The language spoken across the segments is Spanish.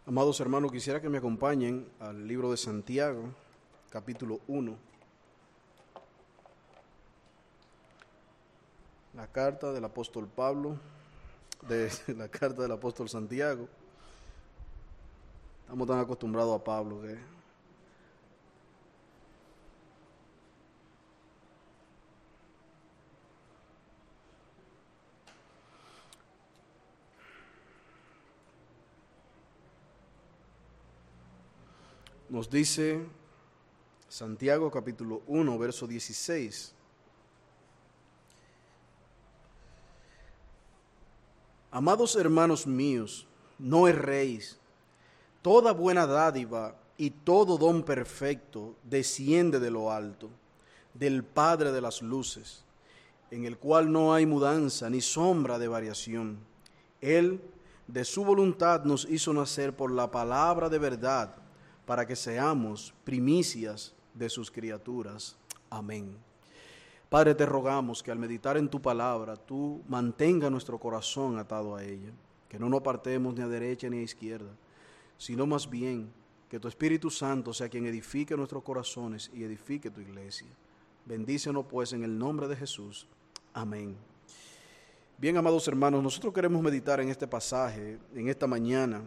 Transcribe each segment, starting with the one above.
Amados hermanos, quisiera que me acompañen al libro de Santiago, capítulo 1. La carta del apóstol Pablo, la carta del apóstol Santiago. Estamos tan acostumbrados a Pablo que nos dice Santiago capítulo 1, verso 16. Amados hermanos míos, no erréis. Toda buena dádiva y todo don perfecto desciende de lo alto, del Padre de las luces, en el cual no hay mudanza ni sombra de variación. Él, de su voluntad, nos hizo nacer por la palabra de verdad, para que seamos primicias de sus criaturas. Amén. Padre, te rogamos que al meditar en tu palabra, tú mantenga nuestro corazón atado a ella, que no nos apartemos ni a derecha ni a izquierda, sino más bien que tu Espíritu Santo sea quien edifique nuestros corazones y edifique tu iglesia. Bendícenos pues en el nombre de Jesús. Amén. Bien, amados hermanos, nosotros queremos meditar en este pasaje, en esta mañana,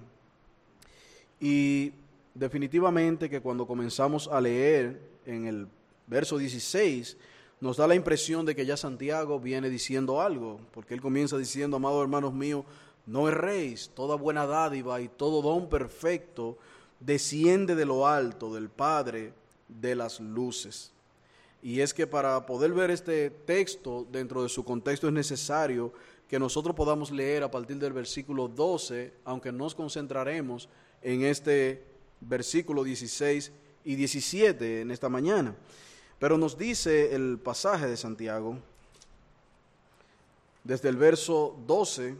y definitivamente que cuando comenzamos a leer en el verso 16, nos da la impresión de que ya Santiago viene diciendo algo, porque él comienza diciendo: amados hermanos míos, no erréis, toda buena dádiva y todo don perfecto desciende de lo alto, del Padre de las luces. Y es que para poder ver este texto dentro de su contexto es necesario que nosotros podamos leer a partir del versículo 12, aunque nos concentraremos en este versículo 16 y 17 en esta mañana. Pero nos dice el pasaje de Santiago, desde el verso 12,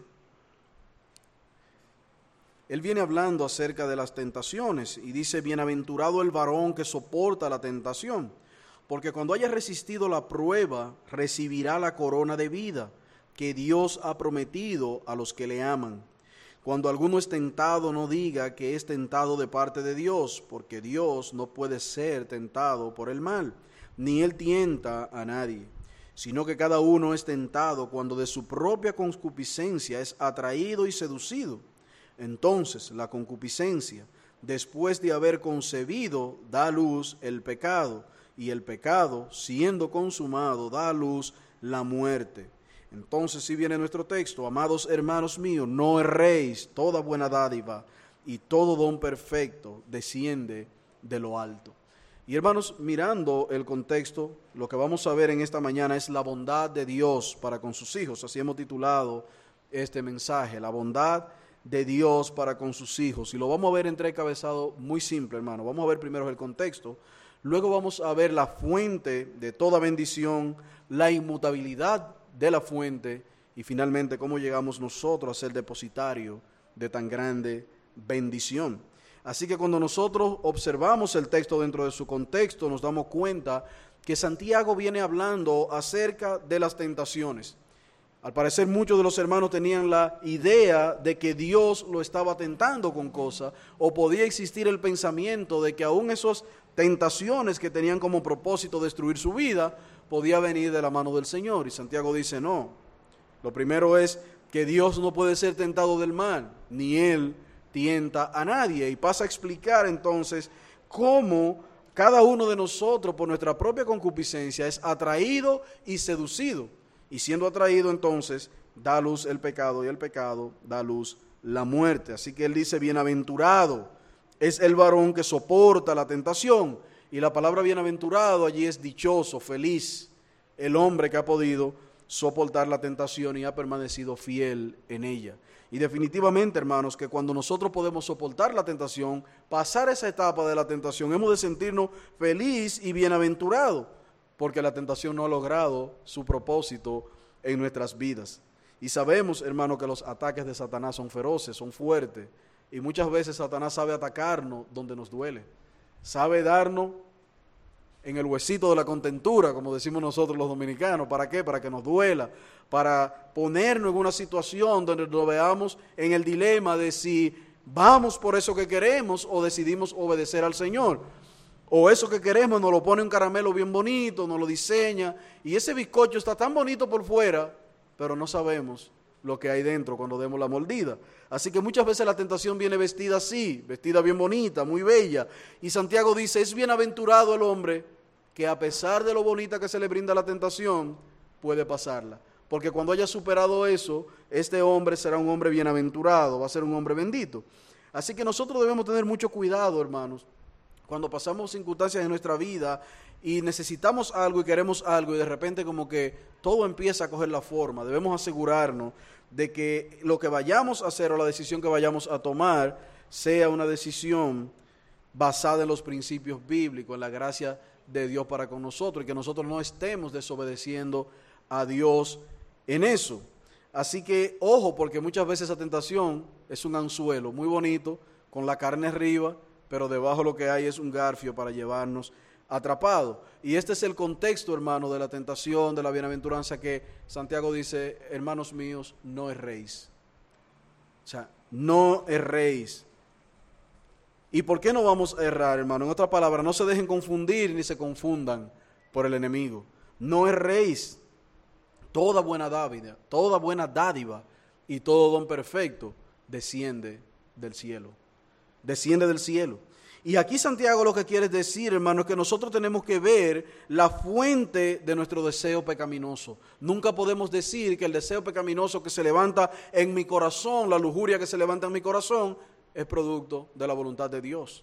él viene hablando acerca de las tentaciones y dice: bienaventurado el varón que soporta la tentación, porque cuando haya resistido la prueba, recibirá la corona de vida que Dios ha prometido a los que le aman. Cuando alguno es tentado, no diga que es tentado de parte de Dios, porque Dios no puede ser tentado por el mal, ni él tienta a nadie, sino que cada uno es tentado cuando de su propia concupiscencia es atraído y seducido. Entonces la concupiscencia, después de haber concebido, da a luz el pecado, y el pecado, siendo consumado, da a luz la muerte. Entonces, si viene nuestro texto: amados hermanos míos, no erréis, toda buena dádiva y todo don perfecto desciende de lo alto. Y hermanos, mirando el contexto, lo que vamos a ver en esta mañana es la bondad de Dios para con sus hijos. Así hemos titulado este mensaje: la bondad de Dios para con sus hijos. Y lo vamos a ver entrecabezado muy simple, hermano. Vamos a ver primero el contexto, luego vamos a ver la fuente de toda bendición, la inmutabilidad de la fuente, y finalmente cómo llegamos nosotros a ser depositario de tan grande bendición. Así que cuando nosotros observamos el texto dentro de su contexto, nos damos cuenta que Santiago viene hablando acerca de las tentaciones. Al parecer muchos de los hermanos tenían la idea de que Dios lo estaba tentando con cosas, o podía existir el pensamiento de que aún esas tentaciones que tenían como propósito destruir su vida, podía venir de la mano del Señor. Y Santiago dice: no, lo primero es que Dios no puede ser tentado del mal, ni Él tienta a nadie. Y pasa a explicar entonces cómo cada uno de nosotros, por nuestra propia concupiscencia, es atraído y seducido. Y siendo atraído, entonces, da a luz el pecado, y el pecado da a luz la muerte. Así que él dice: bienaventurado es el varón que soporta la tentación. Y la palabra bienaventurado allí es dichoso, feliz, el hombre que ha podido soportar la tentación y ha permanecido fiel en ella. Y definitivamente, hermanos, que cuando nosotros podemos soportar la tentación, pasar esa etapa de la tentación, hemos de sentirnos feliz y bienaventurado, porque la tentación no ha logrado su propósito en nuestras vidas. Y sabemos, hermano, que los ataques de Satanás son feroces, son fuertes, y muchas veces Satanás sabe atacarnos donde nos duele. Sabe darnos en el huesito de la contentura, como decimos nosotros los dominicanos. ¿Para qué? Para que nos duela, para ponernos en una situación donde nos veamos en el dilema de si vamos por eso que queremos o decidimos obedecer al Señor. O eso que queremos nos lo pone un caramelo bien bonito, nos lo diseña, y ese bizcocho está tan bonito por fuera, pero no sabemos lo que hay dentro cuando demos la mordida. Así que muchas veces la tentación viene vestida así, vestida bien bonita, muy bella. Y Santiago dice, es bienaventurado el hombre que a pesar de lo bonita que se le brinda la tentación, puede pasarla. Porque cuando haya superado eso, este hombre será un hombre bienaventurado, va a ser un hombre bendito. Así que nosotros debemos tener mucho cuidado, hermanos, cuando pasamos circunstancias en nuestra vida y necesitamos algo y queremos algo y de repente como que todo empieza a coger la forma. Debemos asegurarnos de que lo que vayamos a hacer o la decisión que vayamos a tomar sea una decisión basada en los principios bíblicos, en la gracia de Dios para con nosotros, y que nosotros no estemos desobedeciendo a Dios en eso. Así que ojo, porque muchas veces esa tentación es un anzuelo muy bonito, con la carne arriba, pero debajo lo que hay es un garfio para llevarnos atrapados. Y este es el contexto, hermano, de la tentación, de la bienaventuranza, que Santiago dice, hermanos míos, no erréis. O sea, no erréis. ¿Y por qué no vamos a errar, hermano? En otras palabras, no se dejen confundir ni se confundan por el enemigo. No erréis. Toda buena dádiva y todo don perfecto desciende del cielo. Desciende del cielo. Y aquí Santiago lo que quiere decir, hermano, es que nosotros tenemos que ver la fuente de nuestro deseo pecaminoso. Nunca podemos decir que el deseo pecaminoso que se levanta en mi corazón, la lujuria que se levanta en mi corazón, es producto de la voluntad de Dios.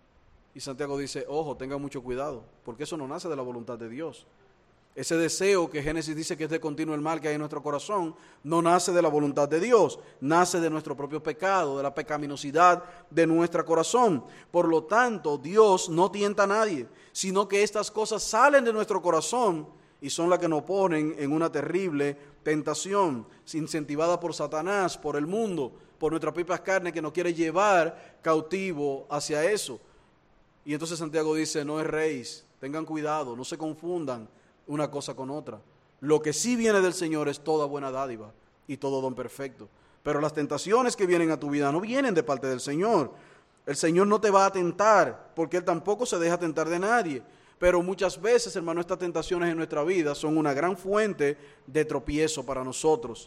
Y Santiago dice, ojo, tengan mucho cuidado, porque eso no nace de la voluntad de Dios. Ese deseo que Génesis dice que es de continuo el mal que hay en nuestro corazón, no nace de la voluntad de Dios, nace de nuestro propio pecado, de la pecaminosidad de nuestro corazón. Por lo tanto, Dios no tienta a nadie, sino que estas cosas salen de nuestro corazón y son las que nos ponen en una terrible tentación, incentivada por Satanás, por el mundo, por nuestra propia carne que nos quiere llevar cautivo hacia eso. Y entonces Santiago dice, no erréis, tengan cuidado, no se confundan una cosa con otra. Lo que sí viene del Señor es toda buena dádiva y todo don perfecto. Pero las tentaciones que vienen a tu vida no vienen de parte del Señor. El Señor no te va a tentar, porque Él tampoco se deja tentar de nadie. Pero muchas veces, hermano, estas tentaciones en nuestra vida son una gran fuente de tropiezo para nosotros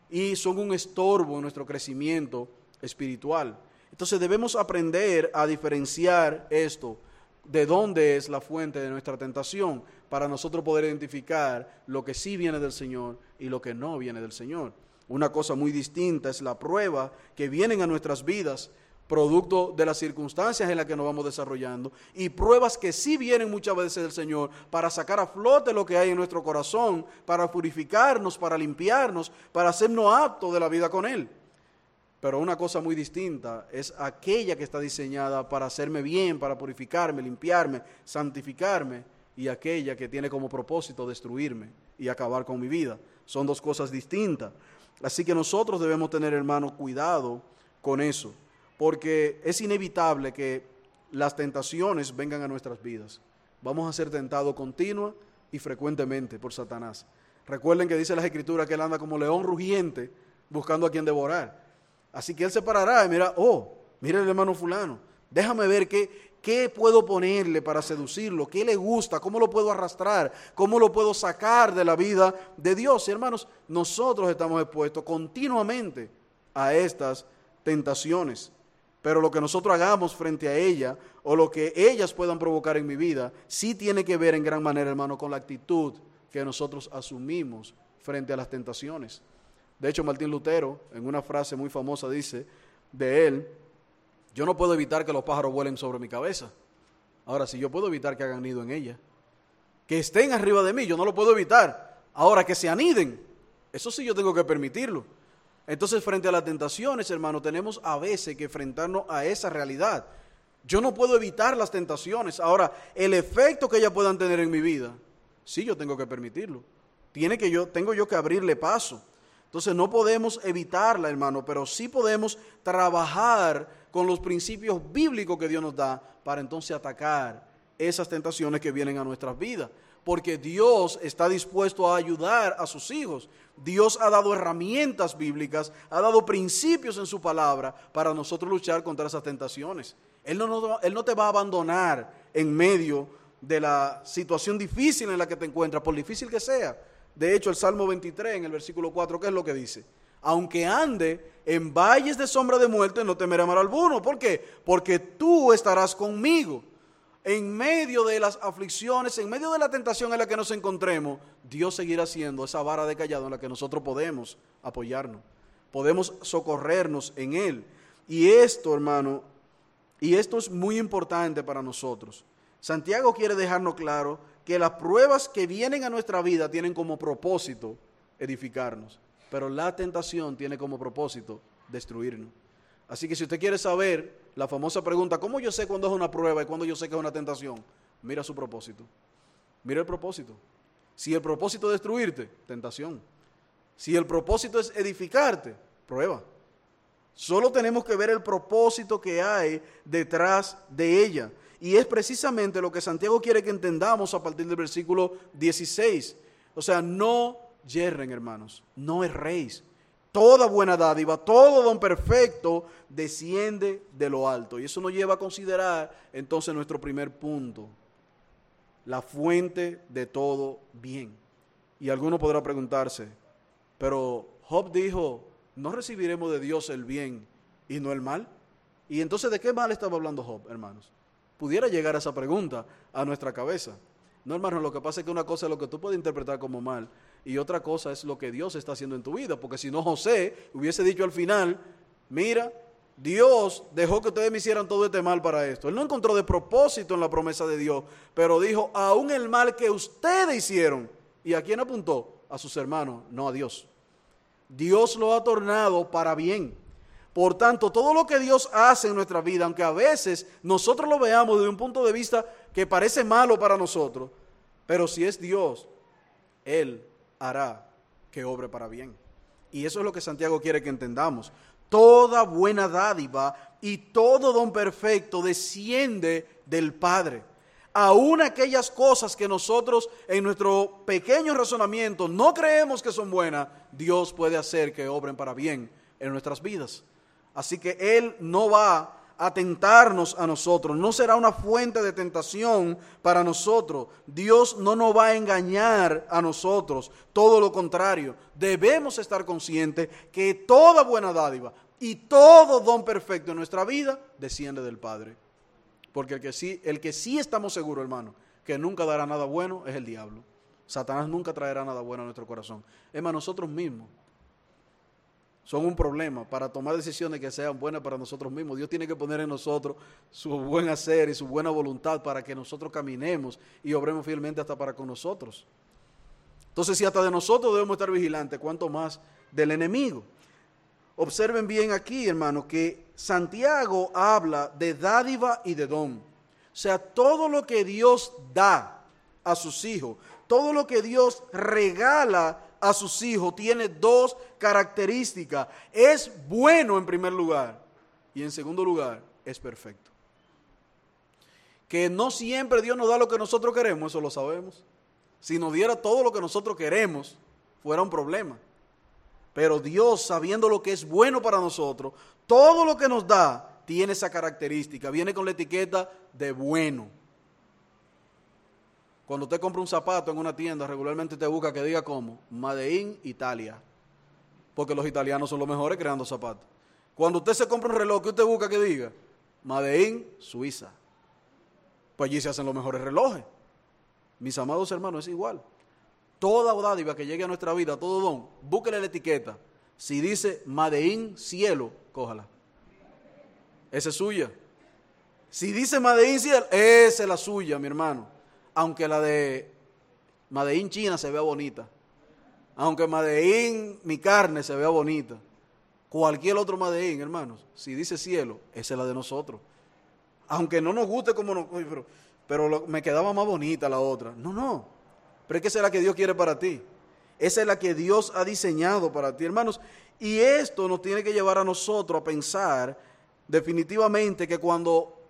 y son un estorbo en nuestro crecimiento espiritual. Entonces debemos aprender a diferenciar esto, de dónde es la fuente de nuestra tentación, para nosotros poder identificar lo que sí viene del Señor y lo que no viene del Señor. Una cosa muy distinta es la prueba que vienen a nuestras vidas, producto de las circunstancias en las que nos vamos desarrollando, y pruebas que sí vienen muchas veces del Señor para sacar a flote lo que hay en nuestro corazón, para purificarnos, para limpiarnos, para hacernos aptos de la vida con Él. Pero una cosa muy distinta es aquella que está diseñada para hacerme bien, para purificarme, limpiarme, santificarme, y aquella que tiene como propósito destruirme y acabar con mi vida. Son dos cosas distintas. Así que nosotros debemos tener, hermano, cuidado con eso, porque es inevitable que las tentaciones vengan a nuestras vidas. Vamos a ser tentados continua y frecuentemente por Satanás. Recuerden que dice las Escrituras que él anda como león rugiente buscando a quien devorar. Así que él se parará y mira, mira el hermano fulano, déjame ver qué puedo ponerle para seducirlo, qué le gusta, cómo lo puedo arrastrar, cómo lo puedo sacar de la vida de Dios. Y hermanos, nosotros estamos expuestos continuamente a estas tentaciones. Pero lo que nosotros hagamos frente a ella o lo que ellas puedan provocar en mi vida, sí tiene que ver en gran manera, hermano, con la actitud que nosotros asumimos frente a las tentaciones. De hecho, Martín Lutero, en una frase muy famosa, dice de él, yo no puedo evitar que los pájaros vuelen sobre mi cabeza. Ahora, si yo puedo evitar que hagan nido en ella, que estén arriba de mí, yo no lo puedo evitar. Ahora, que se aniden, eso sí yo tengo que permitirlo. Entonces, frente a las tentaciones, hermano, tenemos a veces que enfrentarnos a esa realidad. Yo no puedo evitar las tentaciones. Ahora, el efecto que ellas puedan tener en mi vida, sí yo tengo que permitirlo. Tengo yo que abrirle paso. Entonces no podemos evitarla, hermano, pero sí podemos trabajar con los principios bíblicos que Dios nos da para entonces atacar esas tentaciones que vienen a nuestras vidas. porque Dios está dispuesto a ayudar a sus hijos. Dios ha dado herramientas bíblicas, ha dado principios en su palabra para nosotros luchar contra esas tentaciones. Él no te va a abandonar en medio de la situación difícil en la que te encuentras, por difícil que sea. De hecho, el Salmo 23, en el versículo 4, ¿qué es lo que dice? Aunque ande en valles de sombra de muerte, no temeré mal alguno. ¿Por qué? Porque tú estarás conmigo. En medio de las aflicciones, en medio de la tentación en la que nos encontremos, Dios seguirá siendo esa vara de cayado en la que nosotros podemos apoyarnos. Podemos socorrernos en Él. Y esto, hermano, y esto es muy importante para nosotros. Santiago quiere dejarnos claro que las pruebas que vienen a nuestra vida tienen como propósito edificarnos, pero la tentación tiene como propósito destruirnos. Así que si usted quiere saber la famosa pregunta, ¿cómo yo sé cuándo es una prueba y cuándo yo sé que es una tentación? Mira su propósito. Mira el propósito. Si el propósito es destruirte, tentación. Si el propósito es edificarte, prueba. Solo tenemos que ver el propósito que hay detrás de ella. Y es precisamente lo que Santiago quiere que entendamos a partir del versículo 16. O sea, no yerren, hermanos, no erréis. Toda buena dádiva, todo don perfecto desciende de lo alto. Y eso nos lleva a considerar entonces nuestro primer punto, la fuente de todo bien. Y alguno podrá preguntarse, pero Job dijo, ¿no recibiremos de Dios el bien y no el mal? Y entonces, ¿de qué mal estaba hablando Job, hermanos? Pudiera llegar esa pregunta a nuestra cabeza. No, hermano, lo que pasa es que una cosa es lo que tú puedes interpretar como mal y otra cosa es lo que Dios está haciendo en tu vida, porque si no José hubiese dicho al final, mira, Dios dejó que ustedes me hicieran todo este mal para esto. Él no encontró de propósito en la promesa de Dios, pero dijo, aún el mal que ustedes hicieron. ¿Y a quién apuntó? A sus hermanos, no a Dios. Dios lo ha tornado para bien. Por tanto, todo lo que Dios hace en nuestra vida, aunque a veces nosotros lo veamos desde un punto de vista que parece malo para nosotros, pero si es Dios, Él hará que obre para bien. Y eso es lo que Santiago quiere que entendamos. Toda buena dádiva y todo don perfecto desciende del Padre. Aún aquellas cosas que nosotros en nuestro pequeño razonamiento no creemos que son buenas, Dios puede hacer que obren para bien en nuestras vidas. Así que Él no va a tentarnos a nosotros, no será una fuente de tentación para nosotros. Dios no nos va a engañar a nosotros, todo lo contrario. Debemos estar conscientes que toda buena dádiva y todo don perfecto en nuestra vida desciende del Padre. Porque el que sí estamos seguros, hermano, que nunca dará nada bueno es el diablo. Satanás nunca traerá nada bueno a nuestro corazón. Es más, nosotros mismos son un problema para tomar decisiones que sean buenas para nosotros mismos. Dios tiene que poner en nosotros su buen hacer y su buena voluntad para que nosotros caminemos y obremos fielmente hasta para con nosotros. Entonces, si hasta de nosotros debemos estar vigilantes, ¿cuánto más del enemigo? Observen bien aquí, hermano, que Santiago habla de dádiva y de don. O sea, todo lo que Dios da a sus hijos, todo lo que Dios regala a sus hijos tiene dos características. Es bueno en primer lugar y en segundo lugar es perfecto. Que no siempre Dios nos da lo que nosotros queremos, eso lo sabemos. Si nos diera todo lo que nosotros queremos, fuera un problema. Pero Dios, sabiendo lo que es bueno para nosotros, todo lo que nos da tiene esa característica, viene con la etiqueta de bueno. Cuando usted compra un zapato en una tienda, regularmente te busca que diga como Made in Italia, porque los italianos son los mejores creando zapatos. Cuando usted se compra un reloj, que usted busca que diga Made in Suiza, pues allí se hacen los mejores relojes. Mis amados hermanos, es igual. Toda dádiva que llegue a nuestra vida, todo don, búsquele la etiqueta. Si dice Made in Cielo, cójala. Esa es suya. Si dice Made in Cielo, esa es la suya, mi hermano. Aunque la de Made in China se vea bonita, aunque Made in mi carne se vea bonita, cualquier otro Made in, hermanos, si dice cielo, esa es la de nosotros. Aunque no nos guste como nos, pero me quedaba más bonita la otra. No, pero es que esa es la que Dios quiere para ti. Esa es la que Dios ha diseñado para ti, hermanos. Y esto nos tiene que llevar a nosotros a pensar definitivamente que cuando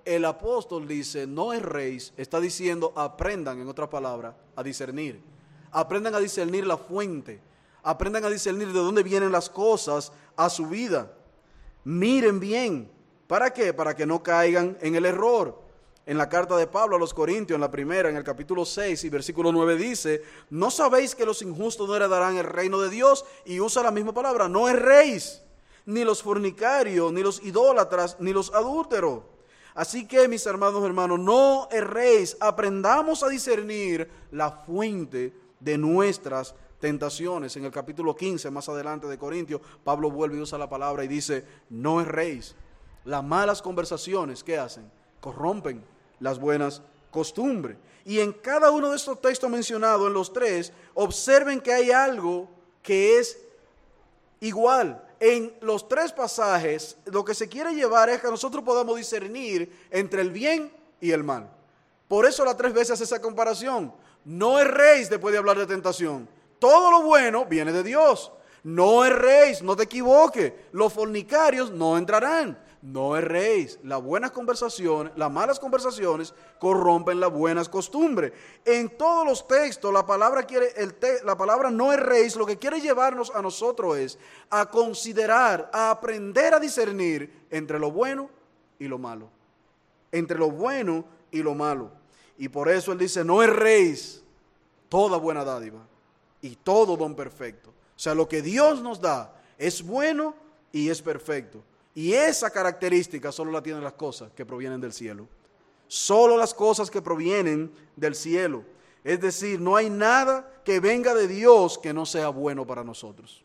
el apóstol dice, no erréis, está diciendo, aprendan, en otras palabras, a discernir. Aprendan a discernir la fuente. Aprendan a discernir de dónde vienen las cosas a su vida. Miren bien. ¿Para qué? Para que no caigan en el error. En la carta de Pablo a los Corintios, en la primera, en el capítulo 6 y versículo 9 dice, ¿no sabéis que los injustos no heredarán el reino de Dios? Y usa la misma palabra, no erréis, ni los fornicarios, ni los idólatras, ni los adúlteros. Así que, mis hermanos, no erréis, aprendamos a discernir la fuente de nuestras tentaciones. En el capítulo 15, más adelante de Corintios, Pablo vuelve y usa la palabra y dice, no erréis. Las malas conversaciones, ¿qué hacen? Corrompen las buenas costumbres. Y en cada uno de estos textos mencionados, en los tres, observen que hay algo que es igual. En los tres pasajes, lo que se quiere llevar es que nosotros podamos discernir entre el bien y el mal. Por eso las 3 veces hace esa comparación. No erréis después de hablar de tentación. Todo lo bueno viene de Dios. No erréis, no te equivoques. Los fornicarios no entrarán. No erréis. Las buenas conversaciones, las malas conversaciones corrompen las buenas costumbres. En todos los textos la palabra la palabra no erréis lo que quiere llevarnos a nosotros es a considerar, a aprender a discernir entre lo bueno y lo malo. Entre lo bueno y lo malo. Y por eso él dice, no erréis, toda buena dádiva y todo don perfecto. O sea, lo que Dios nos da es bueno y es perfecto. Y esa característica solo la tienen las cosas que provienen del cielo. Solo las cosas que provienen del cielo. Es decir, no hay nada que venga de Dios que no sea bueno para nosotros.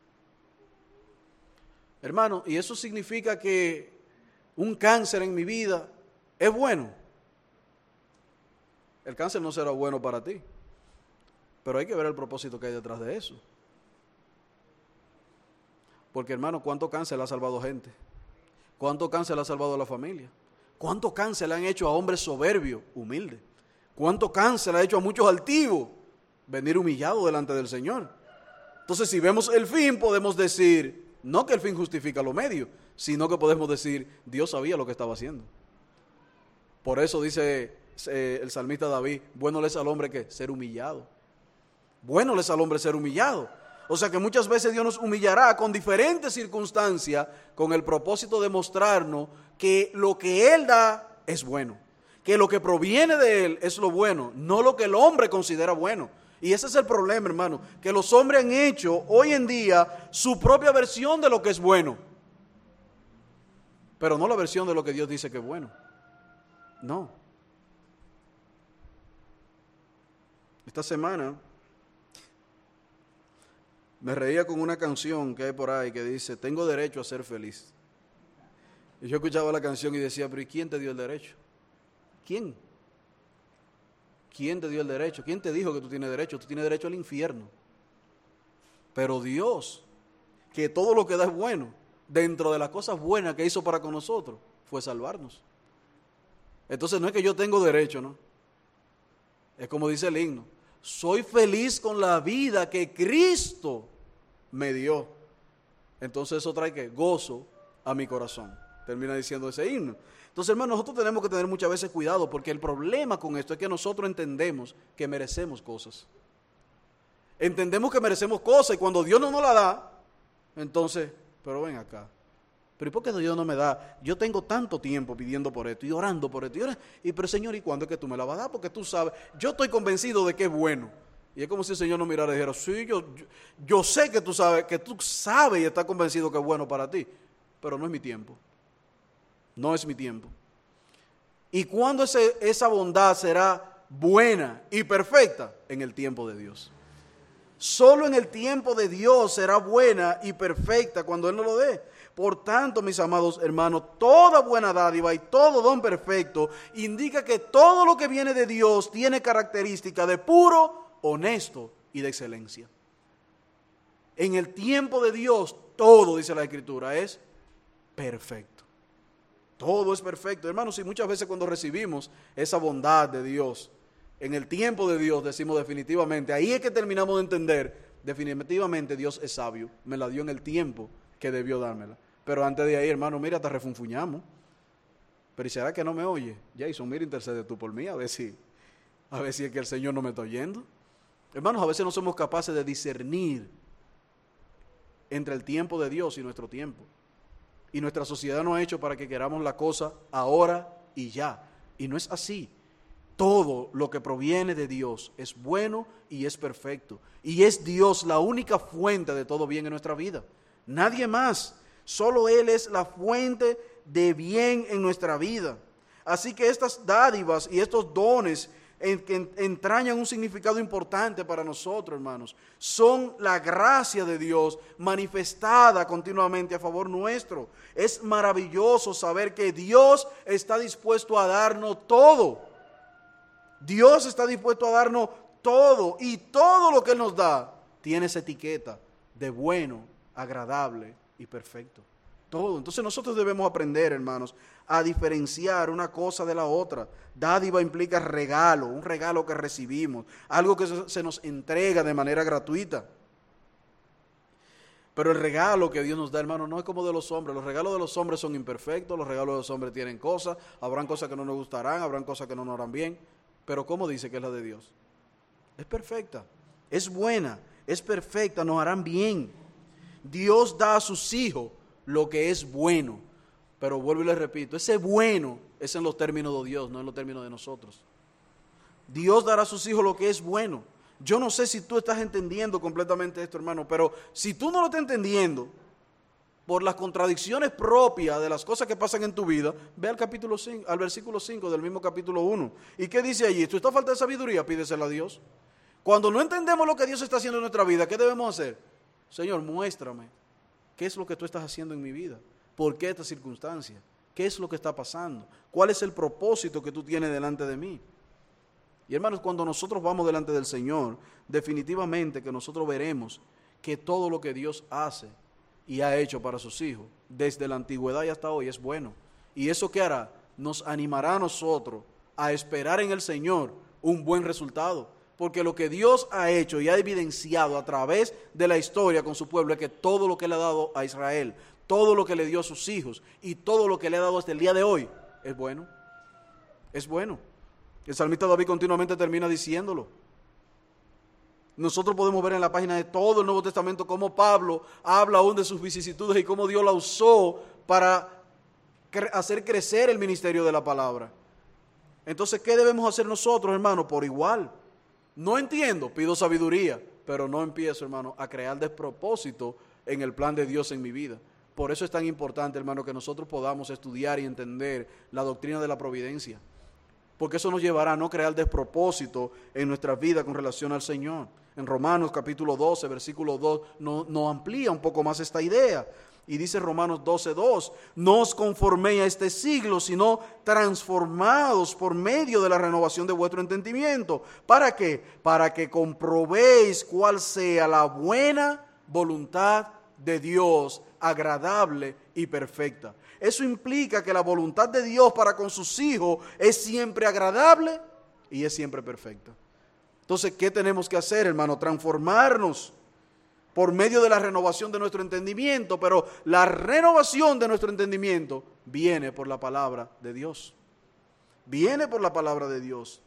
Hermano, y eso significa que un cáncer en mi vida es bueno. El cáncer no será bueno para ti, pero hay que ver el propósito que hay detrás de eso. Porque, hermano, ¿cuánto cáncer ha salvado gente? ¿Cuánto cáncer ha salvado a la familia? ¿Cuánto cáncer le han hecho a hombres soberbios, humildes? ¿Cuánto cáncer le ha hecho a muchos altivos venir humillados delante del Señor? Entonces, si vemos el fin, podemos decir, no que el fin justifica los medios, sino que podemos decir, Dios sabía lo que estaba haciendo. Por eso dice el salmista David, bueno le es al hombre que ser humillado. Bueno le es al hombre ser humillado. O sea que muchas veces Dios nos humillará con diferentes circunstancias con el propósito de mostrarnos que lo que Él da es bueno, que lo que proviene de Él es lo bueno, no lo que el hombre considera bueno. Y ese es el problema, hermano, que los hombres han hecho hoy en día su propia versión de lo que es bueno, pero no la versión de lo que Dios dice que es bueno. No. Esta semana me reía con una canción que hay por ahí que dice, tengo derecho a ser feliz. Y yo escuchaba la canción y decía, pero ¿y quién te dio el derecho? ¿Quién? ¿Quién te dio el derecho? ¿Quién te dijo que tú tienes derecho? Tú tienes derecho al infierno. Pero Dios, que todo lo que da es bueno, dentro de las cosas buenas que hizo para con nosotros, fue salvarnos. Entonces no es que yo tengo derecho, ¿no? Es como dice el himno, soy feliz con la vida que Cristo me dio. Entonces eso trae ¿qué? Gozo a mi corazón. Termina diciendo ese himno. Entonces, hermano, nosotros tenemos que tener muchas veces cuidado, porque el problema con esto es que nosotros entendemos que merecemos cosas. Entendemos que merecemos cosas y cuando Dios no nos la da, entonces, pero ven acá. Pero ¿y por qué Dios no me da? Yo tengo tanto tiempo pidiendo por esto y orando por esto. Pero Señor, ¿y cuándo es que tú me la vas a dar? Porque tú sabes, yo estoy convencido de que es bueno. Y es como si el Señor nos mirara y dijera, sí, yo sé que tú sabes y estás convencido que es bueno para ti, pero no es mi tiempo. No es mi tiempo. ¿Y cuándo esa bondad será buena y perfecta? En el tiempo de Dios. Solo en el tiempo de Dios será buena y perfecta cuando Él nos lo dé. Por tanto, mis amados hermanos, toda buena dádiva y todo don perfecto indica que todo lo que viene de Dios tiene características de puro, honesto y de excelencia. En el tiempo de Dios, todo, dice la Escritura, es perfecto. Todo es perfecto. Hermanos, y muchas veces cuando recibimos esa bondad de Dios, en el tiempo de Dios decimos definitivamente, ahí es que terminamos de entender, definitivamente Dios es sabio, me la dio en el tiempo que debió dármela. Pero antes de ahí, hermano, mira, hasta refunfuñamos. Pero ¿y será que no me oye? Jason, mira, intercede tú por mí, a ver si es que el Señor no me está oyendo. Hermanos, a veces no somos capaces de discernir entre el tiempo de Dios y nuestro tiempo. Y nuestra sociedad nos ha hecho para que queramos la cosa ahora y ya. Y no es así. Todo lo que proviene de Dios es bueno y es perfecto. Y es Dios la única fuente de todo bien en nuestra vida. Nadie más. Solo Él es la fuente de bien en nuestra vida. Así que estas dádivas y estos dones que entrañan un significado importante para nosotros, hermanos, son la gracia de Dios manifestada continuamente a favor nuestro. Es maravilloso saber que Dios está dispuesto a darnos todo. Dios está dispuesto a darnos todo, y todo lo que Él nos da tiene esa etiqueta de bueno, agradable y perfecto. Todo. Entonces nosotros debemos aprender, hermanos, a diferenciar una cosa de la otra. Dádiva implica regalo, un regalo que recibimos, algo que se nos entrega de manera gratuita. Pero el regalo que Dios nos da, hermano, no es como de los hombres. Los regalos de los hombres son imperfectos, los regalos de los hombres tienen cosas, habrán cosas que no nos gustarán, habrán cosas que no nos harán bien. Pero ¿cómo dice que es la de Dios? Es perfecta, es buena, es perfecta, nos harán bien. Dios da a sus hijos lo que es bueno. Pero vuelvo y les repito, ese bueno es en los términos de Dios, no en los términos de nosotros. Dios dará a sus hijos lo que es bueno. Yo no sé si tú estás entendiendo completamente esto, hermano, pero si tú no lo estás entendiendo por las contradicciones propias de las cosas que pasan en tu vida, ve al versículo 5 del mismo capítulo 1. ¿Y qué dice allí? ¿Tú estás falta de sabiduría? Pídesela a Dios. Cuando no entendemos lo que Dios está haciendo en nuestra vida, ¿qué debemos hacer? Señor, muéstrame qué es lo que tú estás haciendo en mi vida. ¿Por qué esta circunstancia? ¿Qué es lo que está pasando? ¿Cuál es el propósito que tú tienes delante de mí? Y hermanos, cuando nosotros vamos delante del Señor, definitivamente que nosotros veremos que todo lo que Dios hace y ha hecho para sus hijos, desde la antigüedad y hasta hoy, es bueno. ¿Y eso qué hará? Nos animará a nosotros a esperar en el Señor un buen resultado. Porque lo que Dios ha hecho y ha evidenciado a través de la historia con su pueblo es que todo lo que le ha dado a Israel, todo lo que le dio a sus hijos y todo lo que le ha dado hasta el día de hoy es bueno. Es bueno. El salmista David continuamente termina diciéndolo. Nosotros podemos ver en la página de todo el Nuevo Testamento cómo Pablo habla aún de sus vicisitudes y cómo Dios la usó para hacer crecer el ministerio de la palabra. Entonces, ¿qué debemos hacer nosotros, hermano? Por igual. No entiendo, pido sabiduría, pero no empiezo, hermano, a crear despropósito en el plan de Dios en mi vida. Por eso es tan importante, hermano, que nosotros podamos estudiar y entender la doctrina de la providencia. Porque eso nos llevará a no crear despropósito en nuestras vidas con relación al Señor. En Romanos capítulo 12, versículo 2, nos amplía un poco más esta idea. Y dice Romanos 12:2, no os conforméis a este siglo, sino transformados por medio de la renovación de vuestro entendimiento. ¿Para qué? Para que comprobéis cuál sea la buena voluntad de Dios, agradable y perfecta. Eso implica que la voluntad de Dios para con sus hijos es siempre agradable y es siempre perfecta. Entonces, ¿qué tenemos que hacer, hermano? Transformarnos por medio de la renovación de nuestro entendimiento, pero la renovación de nuestro entendimiento viene por la palabra de Dios. Viene por la palabra de Dios.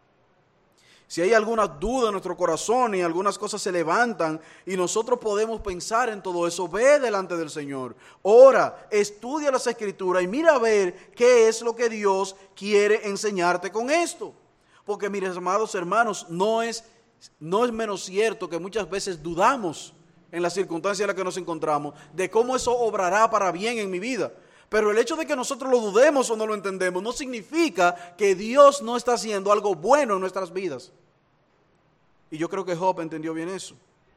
Si hay alguna duda en nuestro corazón y algunas cosas se levantan y nosotros podemos pensar en todo eso, ve delante del Señor, ora, estudia las Escrituras y mira a ver qué es lo que Dios quiere enseñarte con esto. Porque mis amados hermanos, no es menos cierto que muchas veces dudamos en las circunstancias en las que nos encontramos de cómo eso obrará para bien en mi vida. Pero el hecho de que nosotros lo dudemos o no lo entendemos no significa que Dios no está haciendo algo bueno en nuestras vidas. Y yo creo que Job entendió bien eso.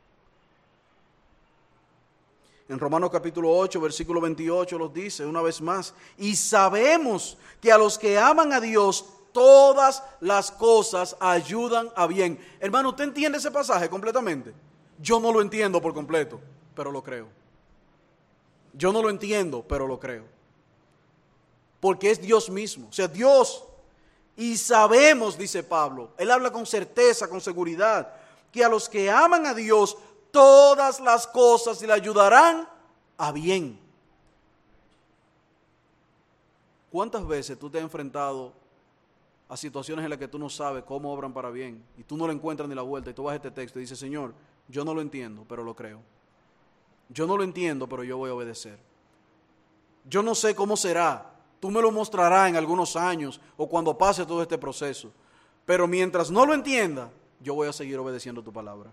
En Romanos capítulo 8, versículo 28 los dice una vez más. Y sabemos que a los que aman a Dios, todas las cosas ayudan a bien. Hermano, ¿usted entiende ese pasaje completamente? Yo no lo entiendo por completo, pero lo creo. Yo no lo entiendo, pero lo creo. Porque es Dios mismo. O sea, Dios. Y sabemos, dice Pablo, él habla con certeza, con seguridad, que a los que aman a Dios, todas las cosas le ayudarán a bien. ¿Cuántas veces tú te has enfrentado a situaciones en las que tú no sabes cómo obran para bien y tú no le encuentras ni la vuelta y tú vas a este texto y dices, Señor, yo no lo entiendo, pero lo creo. Yo no lo entiendo, pero yo voy a obedecer. Yo no sé cómo será, tú me lo mostrarás en algunos años o cuando pase todo este proceso, pero mientras no lo entienda, yo voy a seguir obedeciendo tu palabra.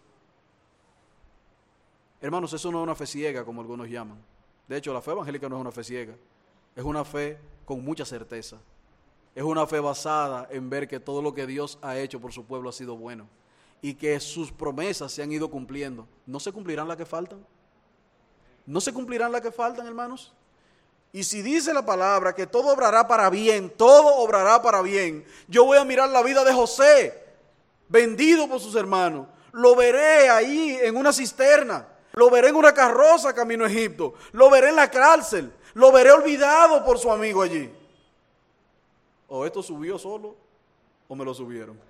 Hermanos, eso no es una fe ciega como algunos llaman. De hecho, la fe evangélica no es una fe ciega, es una fe con mucha certeza. Es una fe basada en ver que todo lo que Dios ha hecho por su pueblo ha sido bueno y que sus promesas se han ido cumpliendo. ¿No se cumplirán las que faltan? ¿No se cumplirán las que faltan, hermanos? Y si dice la palabra que todo obrará para bien, todo obrará para bien, yo voy a mirar la vida de José, vendido por sus hermanos. Lo veré ahí en una cisterna, lo veré en una carroza camino a Egipto, lo veré en la cárcel, lo veré olvidado por su amigo allí. O esto subió solo, o me lo subieron.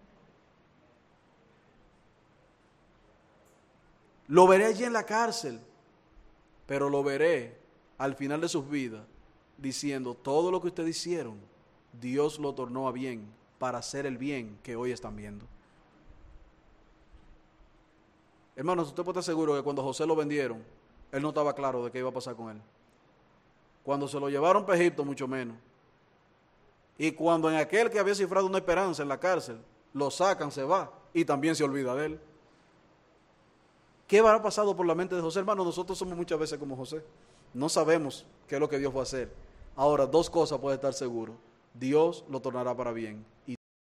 Lo veré allí en la cárcel, pero lo veré al final de sus vidas diciendo, todo lo que ustedes hicieron, Dios lo tornó a bien para hacer el bien que hoy están viendo. Hermanos, usted puede estar seguro que cuando José lo vendieron, él no estaba claro de qué iba a pasar con él. Cuando se lo llevaron para Egipto, mucho menos. Y cuando en aquel que había cifrado una esperanza en la cárcel, lo sacan, se va, y también se olvida de él. ¿Qué habrá pasado por la mente de José? Hermano, nosotros somos muchas veces como José. No sabemos qué es lo que Dios va a hacer. Ahora, dos cosas puede estar seguro. Dios lo tornará para bien. Y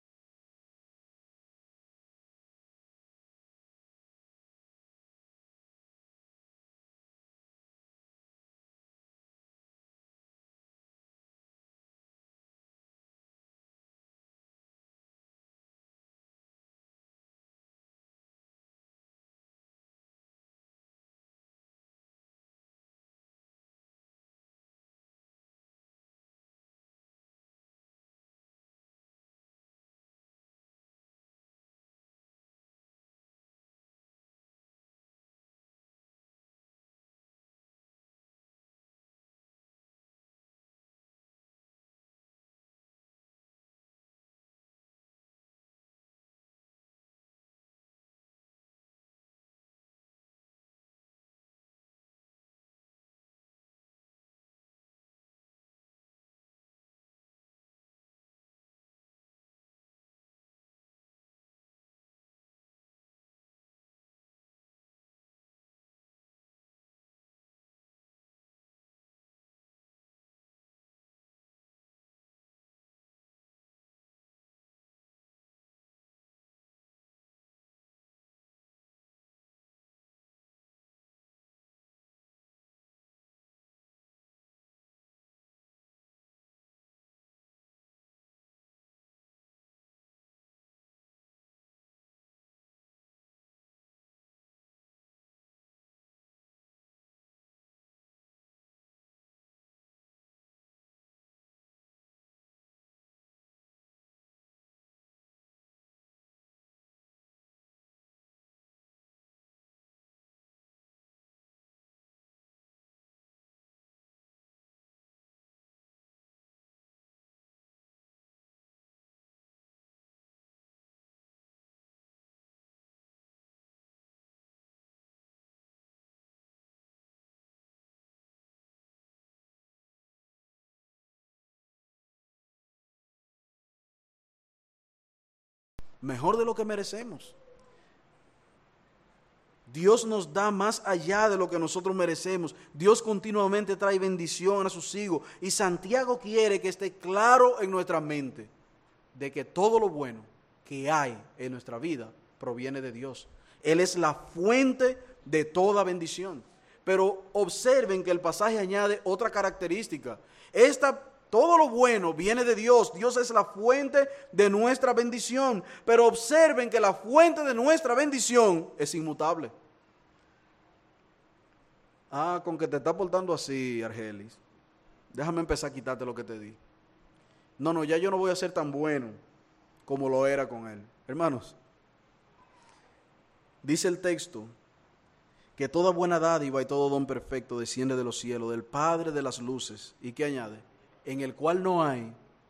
mejor de lo que merecemos. Dios nos da más allá de lo que nosotros merecemos. Dios continuamente trae bendición a sus hijos. Y Santiago quiere que esté claro en nuestra mente de que todo lo bueno que hay en nuestra vida proviene de Dios. Él es la fuente de toda bendición. Pero observen que el pasaje añade otra característica. Todo lo bueno viene de Dios. Dios es la fuente de nuestra bendición. Pero observen que la fuente de nuestra bendición es inmutable. Con que te estás portando así, Argelis, déjame empezar a quitarte lo que te di. No, ya yo no voy a ser tan bueno como lo era con él. Hermanos, dice el texto que toda buena dádiva y todo don perfecto desciende de los cielos, del Padre de las luces. ¿Y qué añade? en el cual no hay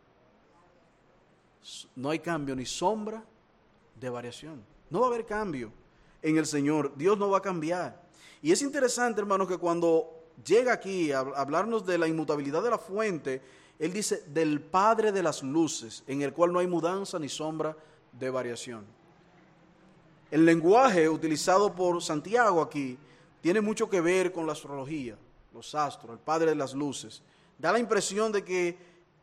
cambio ni sombra de variación. No va a haber cambio en el Señor. Dios no va a cambiar. Y es interesante, hermanos, que cuando llega aquí a hablarnos de la inmutabilidad de la fuente, Él dice del Padre de las luces, en el cual no hay mudanza ni sombra de variación. El lenguaje utilizado por Santiago aquí tiene mucho que ver con la astrología, los astros, el Padre de las luces. Da la impresión de que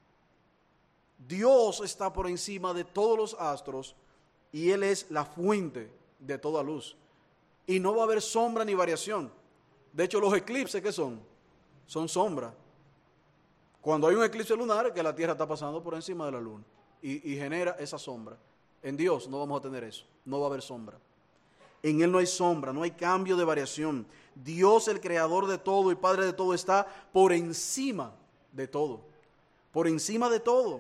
Dios está por encima de todos los astros y Él es la fuente de toda luz. Y no va a haber sombra ni variación. De hecho, los eclipses, ¿qué son? Son sombra. Cuando hay un eclipse lunar, es que la Tierra está pasando por encima de la Luna y genera esa sombra. En Dios no vamos a tener eso, no va a haber sombra. En Él no hay sombra, no hay cambio de variación. Dios, el creador de todo y Padre de todo, está por encima de todo. Por encima de todo.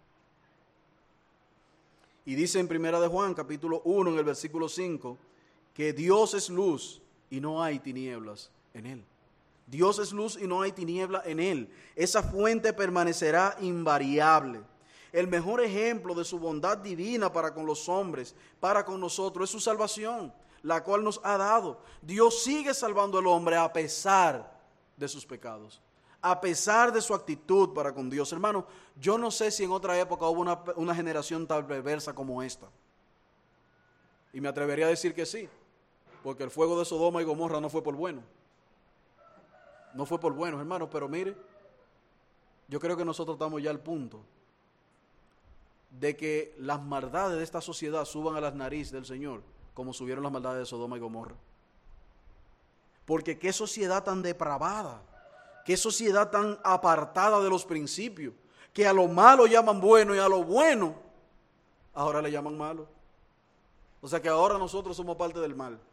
Y dice en 1 de Juan, capítulo 1, en el versículo 5, que Dios es luz y no hay tinieblas en Él. Dios es luz y no hay tiniebla en Él. Esa fuente permanecerá invariable. El mejor ejemplo de su bondad divina para con los hombres, para con nosotros, es su salvación, la cual nos ha dado. Dios sigue salvando al hombre a pesar de sus pecados, a pesar de su actitud para con Dios. Hermano, yo no sé si en otra época hubo una generación tan perversa como esta. Y me atrevería a decir que sí, porque el fuego de Sodoma y Gomorra no fue por bueno. No fue por bueno, hermano, pero mire, yo creo que nosotros estamos ya al punto de que las maldades de esta sociedad suban a las narices del Señor, como subieron las maldades de Sodoma y Gomorra. Porque qué sociedad tan depravada, qué sociedad tan apartada de los principios, que a lo malo llaman bueno y a lo bueno ahora le llaman malo. O sea que ahora nosotros somos parte del mal.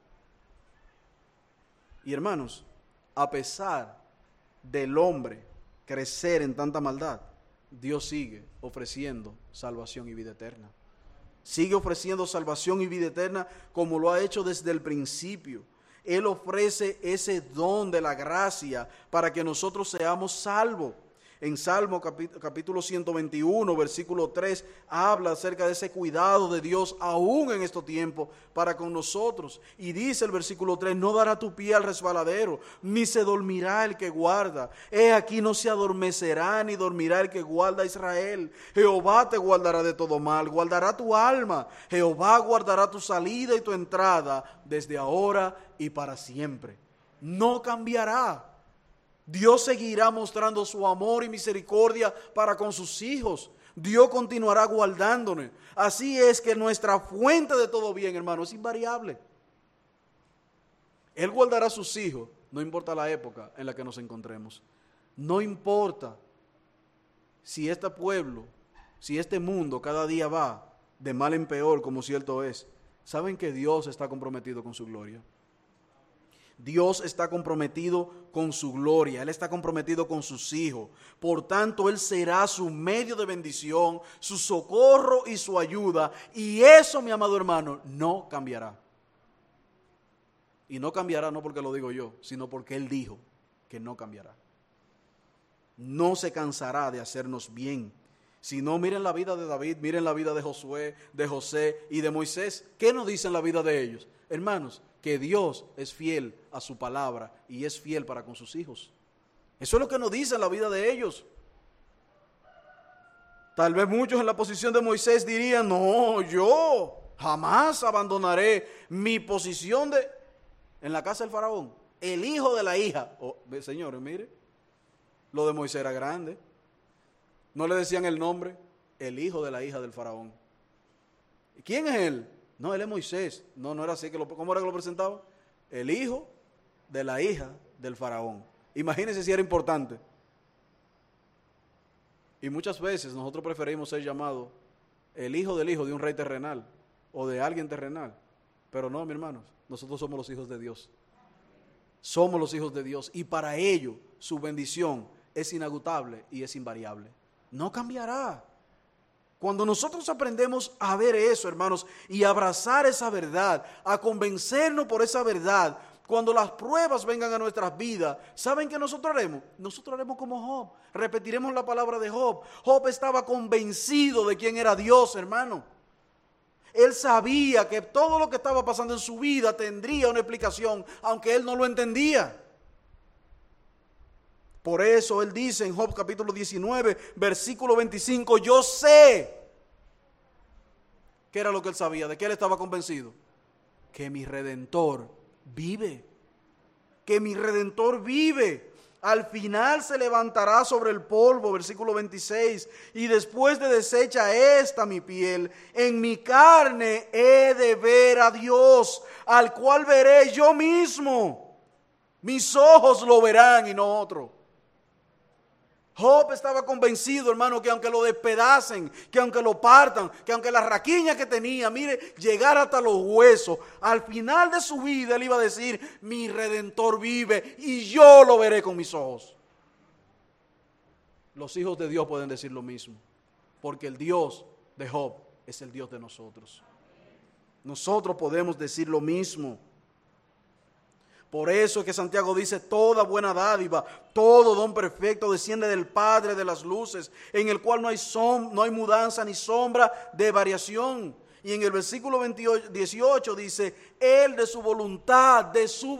Y hermanos, a pesar del hombre crecer en tanta maldad, Dios sigue ofreciendo salvación y vida eterna. Sigue ofreciendo salvación y vida eterna como lo ha hecho desde el principio. Él ofrece ese don de la gracia para que nosotros seamos salvos. En Salmo capítulo 121, versículo 3, habla acerca de ese cuidado de Dios aún en estos tiempos para con nosotros. Y dice el versículo 3, no dará tu pie al resbaladero, ni se dormirá el que guarda. He aquí no se adormecerá ni dormirá el que guarda a Israel. Jehová te guardará de todo mal, guardará tu alma. Jehová guardará tu salida y tu entrada desde ahora y para siempre. No cambiará. Dios seguirá mostrando su amor y misericordia para con sus hijos. Dios continuará guardándonos. Así es que nuestra fuente de todo bien, hermano, es invariable. Él guardará a sus hijos, no importa la época en la que nos encontremos. No importa si este pueblo, si este mundo cada día va de mal en peor, como cierto es. Saben que Dios está comprometido con su gloria. Dios está comprometido con su gloria, Él está comprometido con sus hijos. Por tanto, Él será su medio de bendición, su socorro y su ayuda. Y eso, mi amado hermano, no cambiará. Y no cambiará no porque lo digo yo, sino porque Él dijo que no cambiará. No se cansará de hacernos bien. Si no, miren la vida de David, miren la vida de Josué, de José y de Moisés. ¿Qué nos dice en la vida de ellos? Hermanos, que Dios es fiel a su palabra y es fiel para con sus hijos. Eso es lo que nos dice en la vida de ellos. Tal vez muchos en la posición de Moisés dirían, no, yo jamás abandonaré mi posición en la casa del faraón, el hijo de la hija. Señores, mire, lo de Moisés era grande. No le decían el nombre, el hijo de la hija del faraón. ¿Quién es él? No, él es Moisés. No, no era así. ¿Cómo era que lo presentaba? El hijo de la hija del faraón. Imagínense si era importante. Y muchas veces nosotros preferimos ser llamados el hijo del hijo de un rey terrenal o de alguien terrenal. Pero no, mi hermanos, nosotros somos los hijos de Dios. Somos los hijos de Dios. Y para ello su bendición es inagotable y es invariable. No cambiará. Cuando nosotros aprendemos a ver eso, hermanos, y abrazar esa verdad, a convencernos por esa verdad, Cuando las pruebas vengan a nuestras vidas, ¿saben qué nosotros haremos? Nosotros haremos como Job, repetiremos la palabra de Job. Job estaba convencido de quién era Dios, hermano. Él sabía que todo lo que estaba pasando en su vida tendría una explicación, aunque él no lo entendía. Por eso él dice en Job capítulo 19, versículo 25, yo sé. ¿Qué era lo que él sabía? ¿De qué él estaba convencido? Que mi Redentor vive. Que mi Redentor vive. Al final se levantará sobre el polvo, versículo 26, y después de deshecha esta mi piel, en mi carne he de ver a Dios, al cual veré yo mismo. Mis ojos lo verán y no otro. Job estaba convencido, hermano, que aunque lo despedacen, que aunque lo partan, que aunque la raquiña que tenía, mire, llegara hasta los huesos, al final de su vida él iba a decir, mi Redentor vive y yo lo veré con mis ojos. Los hijos de Dios pueden decir lo mismo, porque el Dios de Job es el Dios de nosotros. Nosotros podemos decir lo mismo. Por eso es que Santiago dice, toda buena dádiva, todo don perfecto desciende del Padre de las luces, en el cual no hay mudanza ni sombra de variación. Y en el versículo 18 dice, Él de su voluntad,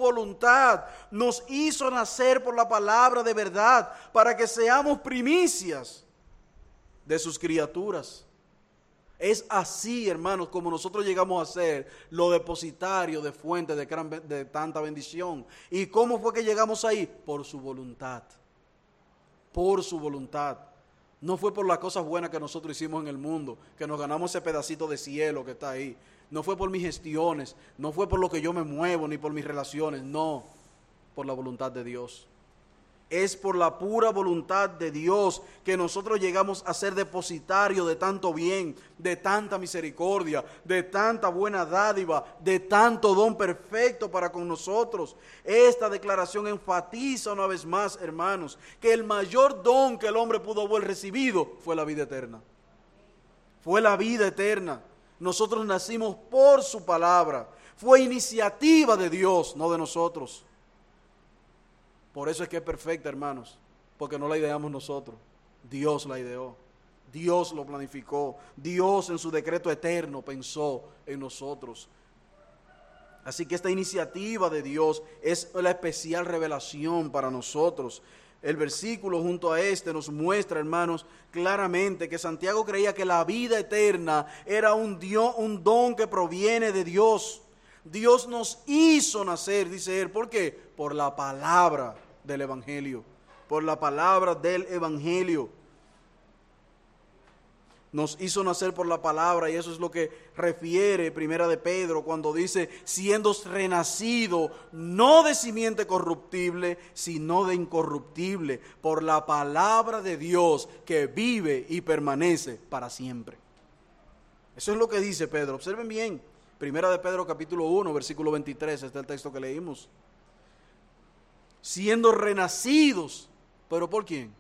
nos hizo nacer por la palabra de verdad, para que seamos primicias de sus criaturas. Es así, hermanos, como nosotros llegamos a ser los depositarios de fuentes de tanta bendición. ¿Y cómo fue que llegamos ahí? Por su voluntad. Por su voluntad. No fue por las cosas buenas que nosotros hicimos en el mundo, que nos ganamos ese pedacito de cielo que está ahí. No fue por mis gestiones, no fue por lo que yo me muevo, ni por mis relaciones, no, por la voluntad de Dios. Es por la pura voluntad de Dios que nosotros llegamos a ser depositarios de tanto bien, de tanta misericordia, de tanta buena dádiva, de tanto don perfecto para con nosotros. Esta declaración enfatiza una vez más, hermanos, que el mayor don que el hombre pudo haber recibido fue la vida eterna. Fue la vida eterna. Nosotros nacimos por su palabra. Fue iniciativa de Dios, no de nosotros. Por eso es que es perfecta, hermanos, porque no la ideamos nosotros. Dios la ideó, Dios lo planificó, Dios en su decreto eterno pensó en nosotros. Así que esta iniciativa de Dios es la especial revelación para nosotros. El versículo junto a este nos muestra, hermanos, claramente que Santiago creía que la vida eterna era un don que proviene de Dios. Dios nos hizo nacer, dice él. ¿Por qué? Por la palabra del Evangelio. Por la palabra del Evangelio. Nos hizo nacer por la palabra, y eso es lo que refiere Primera de Pedro cuando dice, siendo renacido no de simiente corruptible, sino de incorruptible, por la palabra de Dios que vive y permanece para siempre. Eso es lo que dice Pedro. Observen bien. Primera de Pedro capítulo 1, versículo 23, este es el texto que leímos. Siendo renacidos, ¿pero por quién?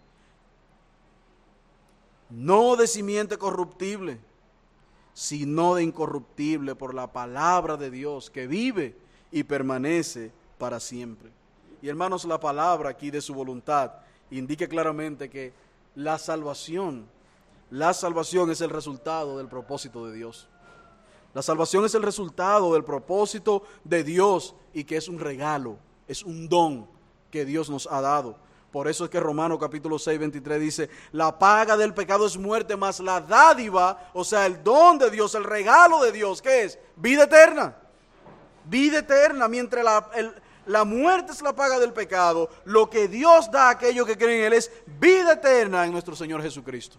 No de simiente corruptible, sino de incorruptible, por la palabra de Dios que vive y permanece para siempre. Y hermanos, la palabra aquí de su voluntad indica claramente que la salvación es el resultado del propósito de Dios. La salvación es el resultado del propósito de Dios y que es un regalo, es un don que Dios nos ha dado. Por eso es que Romanos capítulo 6, 23 dice, la paga del pecado es muerte, mas la dádiva, o sea, el don de Dios, el regalo de Dios, ¿qué es? Vida eterna. Vida eterna, mientras la muerte es la paga del pecado, lo que Dios da a aquellos que creen en Él es vida eterna en nuestro Señor Jesucristo.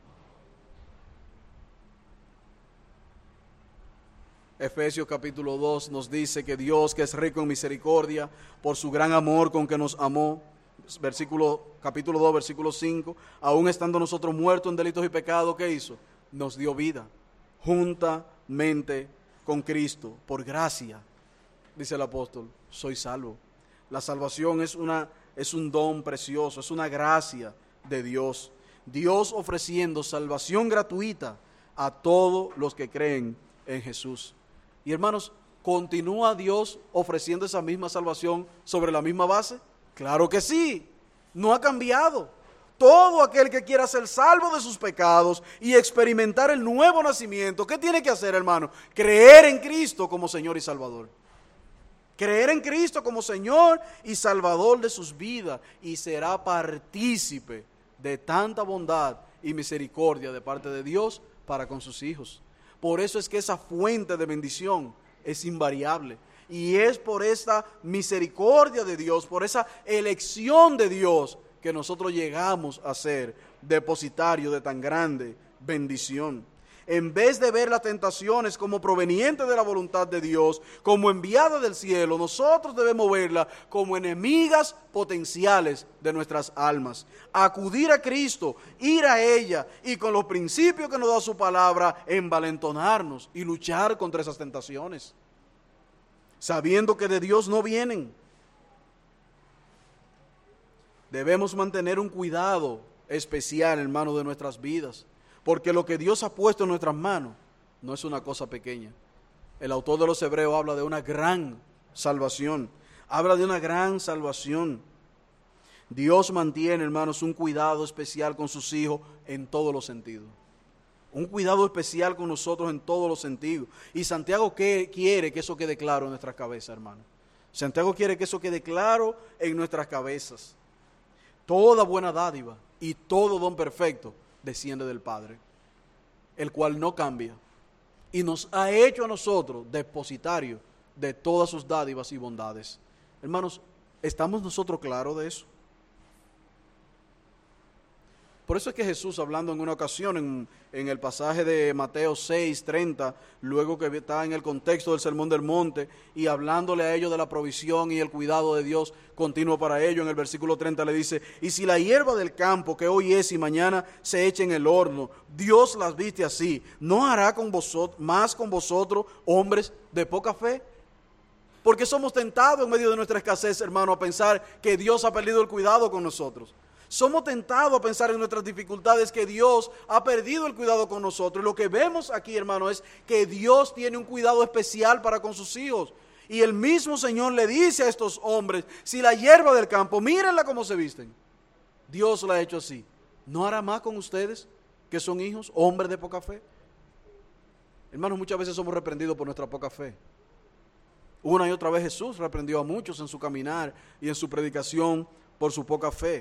Efesios capítulo 2 nos dice que Dios, que es rico en misericordia, por su gran amor con que nos amó, capítulo 2, versículo 5, aún estando nosotros muertos en delitos y pecados, ¿qué hizo? Nos dio vida, juntamente con Cristo, por gracia, dice el apóstol, soy salvo. La salvación es un don precioso, es una gracia de Dios. Dios ofreciendo salvación gratuita a todos los que creen en Jesús. Y hermanos, ¿continúa Dios ofreciendo esa misma salvación sobre la misma base? Claro que sí, no ha cambiado. Todo aquel que quiera ser salvo de sus pecados y experimentar el nuevo nacimiento, ¿qué tiene que hacer, hermano? Creer en Cristo como Señor y Salvador. Creer en Cristo como Señor y Salvador de sus vidas, y será partícipe de tanta bondad y misericordia de parte de Dios para con sus hijos. Por eso es que esa fuente de bendición es invariable. Y es por esta misericordia de Dios, por esa elección de Dios, que nosotros llegamos a ser depositarios de tan grande bendición. En vez de ver las tentaciones como provenientes de la voluntad de Dios, como enviadas del cielo, nosotros debemos verlas como enemigas potenciales de nuestras almas. Acudir a Cristo, ir a ella y con los principios que nos da su palabra, envalentonarnos y luchar contra esas tentaciones, sabiendo que de Dios no vienen. Debemos mantener un cuidado especial, hermano, de nuestras vidas, porque lo que Dios ha puesto en nuestras manos no es una cosa pequeña. El autor de los Hebreos habla de una gran salvación, habla de una gran salvación. Dios mantiene, hermanos, un cuidado especial con sus hijos en todos los sentidos. Un cuidado especial con nosotros en todos los sentidos. Y Santiago quiere que eso quede claro en nuestras cabezas, hermano. Santiago quiere que eso quede claro en nuestras cabezas. Toda buena dádiva y todo don perfecto desciende del Padre, el cual no cambia, y nos ha hecho a nosotros depositarios de todas sus dádivas y bondades. Hermanos, ¿estamos nosotros claros de eso? Por eso es que Jesús, hablando en una ocasión en el pasaje de Mateo 6:30, luego que está en el contexto del Sermón del Monte, y hablándole a ellos de la provisión y el cuidado de Dios continuo para ellos, en el versículo 30 le dice: y si la hierba del campo que hoy es y mañana se echa en el horno, Dios las viste así, ¿no hará más con vosotros, hombres de poca fe? Porque somos tentados en medio de nuestra escasez, hermano, a pensar que Dios ha perdido el cuidado con nosotros. Somos tentados a pensar en nuestras dificultades que Dios ha perdido el cuidado con nosotros. Y lo que vemos aquí, hermano, es que Dios tiene un cuidado especial para con sus hijos. Y el mismo Señor le dice a estos hombres: si la hierba del campo, mírenla cómo se visten, Dios la ha hecho así, ¿no hará más con ustedes que son hijos, hombres de poca fe? Hermanos, muchas veces somos reprendidos por nuestra poca fe. Una y otra vez Jesús reprendió a muchos en su caminar y en su predicación por su poca fe.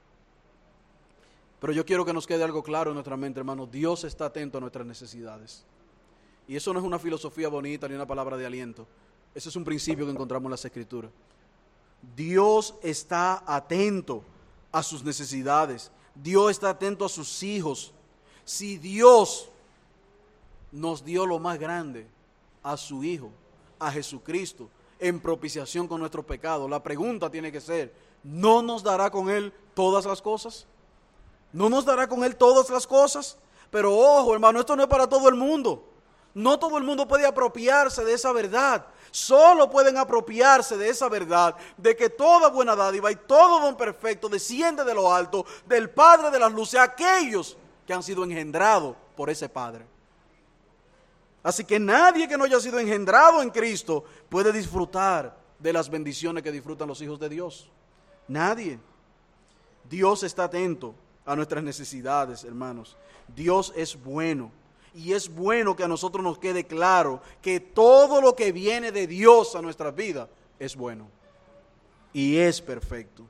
Pero yo quiero que nos quede algo claro en nuestra mente, hermano: Dios está atento a nuestras necesidades. Y eso no es una filosofía bonita ni una palabra de aliento. Ese es un principio que encontramos en las Escrituras. Dios está atento a sus necesidades. Dios está atento a sus hijos. Si Dios nos dio lo más grande, a su Hijo, a Jesucristo, en propiciación con nuestros pecados, la pregunta tiene que ser: ¿no nos dará con Él todas las cosas? ¿No nos dará con Él todas las cosas? Pero ojo, hermano, esto no es para todo el mundo. No todo el mundo puede apropiarse de esa verdad. Solo pueden apropiarse de esa verdad, de que toda buena dádiva y todo don perfecto desciende de lo alto, del Padre de las luces, aquellos que han sido engendrados por ese Padre. Así que nadie que no haya sido engendrado en Cristo puede disfrutar de las bendiciones que disfrutan los hijos de Dios. Nadie. Dios está atento a nuestras necesidades, hermanos. Dios es bueno, y es bueno que a nosotros nos quede claro que todo lo que viene de Dios a nuestras vidas es bueno y es perfecto.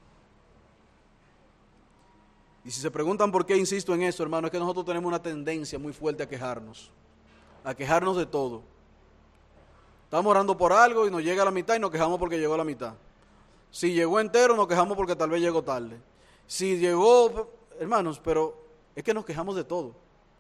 Y si se preguntan por qué insisto en esto, hermano, es que nosotros tenemos una tendencia muy fuerte a quejarnos de todo. Estamos orando por algo y nos llega a la mitad y nos quejamos porque llegó a la mitad. Si llegó entero, nos quejamos porque tal vez llegó tarde. Si llegó, hermanos, pero es que nos quejamos de todo.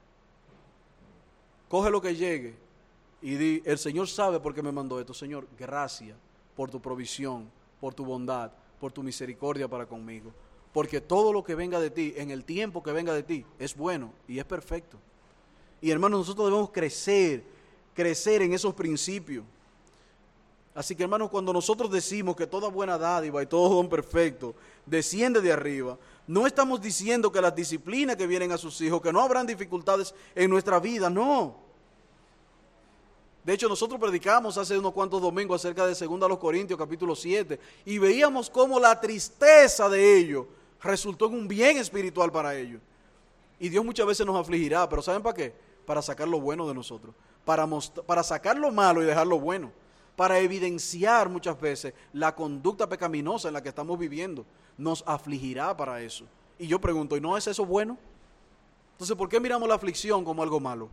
Coge lo que llegue y di: el Señor sabe por qué me mandó esto. Señor, gracias por tu provisión, por tu bondad, por tu misericordia para conmigo. Porque todo lo que venga de ti, en el tiempo que venga de ti, es bueno y es perfecto. Y hermanos, nosotros debemos crecer en esos principios. Así que, hermanos, cuando nosotros decimos que toda buena dádiva y todo don perfecto desciende de arriba, no estamos diciendo que las disciplinas que vienen a sus hijos, que no habrán dificultades en nuestra vida, no. De hecho, nosotros predicamos hace unos cuantos domingos acerca de 2 Corintios capítulo 7 y veíamos cómo la tristeza de ellos resultó en un bien espiritual para ellos. Y Dios muchas veces nos afligirá, pero ¿saben para qué? Para sacar lo bueno de nosotros, para sacar lo malo y dejar lo bueno, para evidenciar muchas veces la conducta pecaminosa en la que estamos viviendo. Nos afligirá para eso. Y yo pregunto, ¿y no es eso bueno? Entonces, ¿por qué miramos la aflicción como algo malo?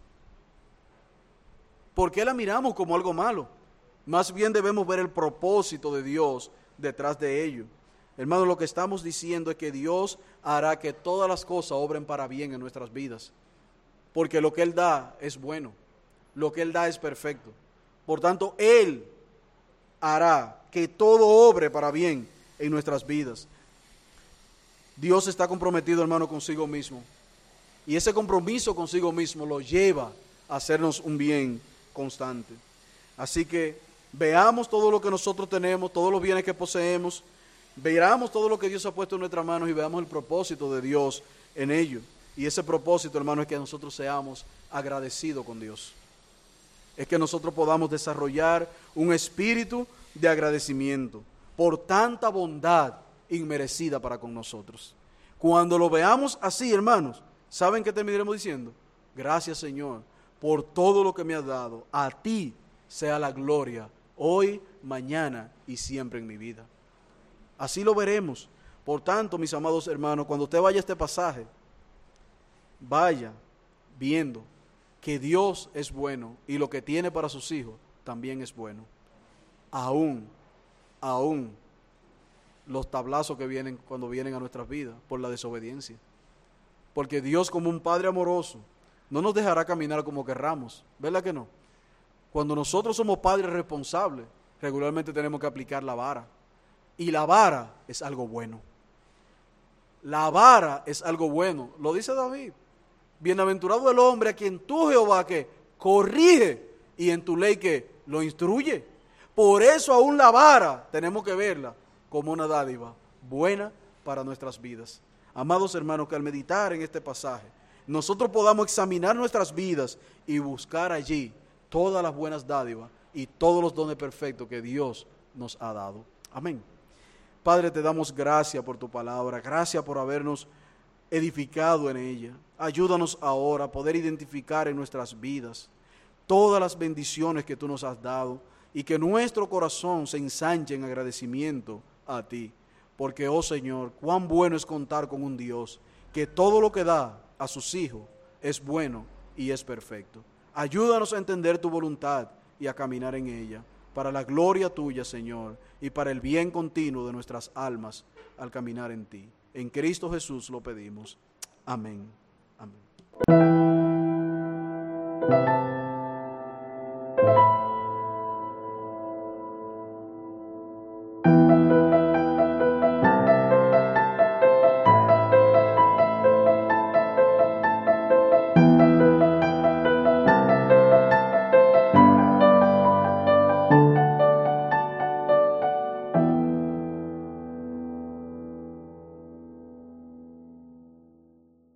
¿Por qué la miramos como algo malo? Más bien debemos ver el propósito de Dios detrás de ello. Hermano, lo que estamos diciendo es que Dios hará que todas las cosas obren para bien en nuestras vidas. Porque lo que Él da es bueno. Lo que Él da es perfecto. Por tanto, Él hará que todo obre para bien en nuestras vidas. Dios está comprometido, hermano, consigo mismo. Y ese compromiso consigo mismo lo lleva a hacernos un bien constante. Así que veamos todo lo que nosotros tenemos, todos los bienes que poseemos, veamos todo lo que Dios ha puesto en nuestras manos y veamos el propósito de Dios en ello. Y ese propósito, hermano, es que nosotros seamos agradecidos con Dios. Es que nosotros podamos desarrollar un espíritu de agradecimiento por tanta bondad inmerecida para con nosotros. Cuando lo veamos así, hermanos, ¿saben qué terminaremos diciendo? Gracias, Señor, por todo lo que me has dado. A ti sea la gloria, hoy, mañana y siempre en mi vida. Así lo veremos. Por tanto, mis amados hermanos, cuando usted vaya a este pasaje, vaya viendo que Dios es bueno y lo que tiene para sus hijos también es bueno. Aún los tablazos que vienen cuando vienen a nuestras vidas por la desobediencia. Porque Dios, como un Padre amoroso, no nos dejará caminar como querramos, ¿verdad que no? Cuando nosotros somos padres responsables, regularmente tenemos que aplicar la vara. Y la vara es algo bueno. La vara es algo bueno. Lo dice David. Bienaventurado el hombre a quien tú, Jehová, que corrige y en tu ley que lo instruye. Por eso aún la vara tenemos que verla como una dádiva buena para nuestras vidas. Amados hermanos, que al meditar en este pasaje, nosotros podamos examinar nuestras vidas y buscar allí todas las buenas dádivas y todos los dones perfectos que Dios nos ha dado. Amén. Padre, te damos gracias por tu palabra, gracias por habernos edificado en ella. Ayúdanos ahora a poder identificar en nuestras vidas todas las bendiciones que tú nos has dado y que nuestro corazón se ensanche en agradecimiento a ti. Porque, oh Señor, cuán bueno es contar con un Dios que todo lo que da a sus hijos es bueno y es perfecto. Ayúdanos a entender tu voluntad y a caminar en ella, para la gloria tuya, Señor, y para el bien continuo de nuestras almas al caminar en ti. En Cristo Jesús lo pedimos. Amén. Amén.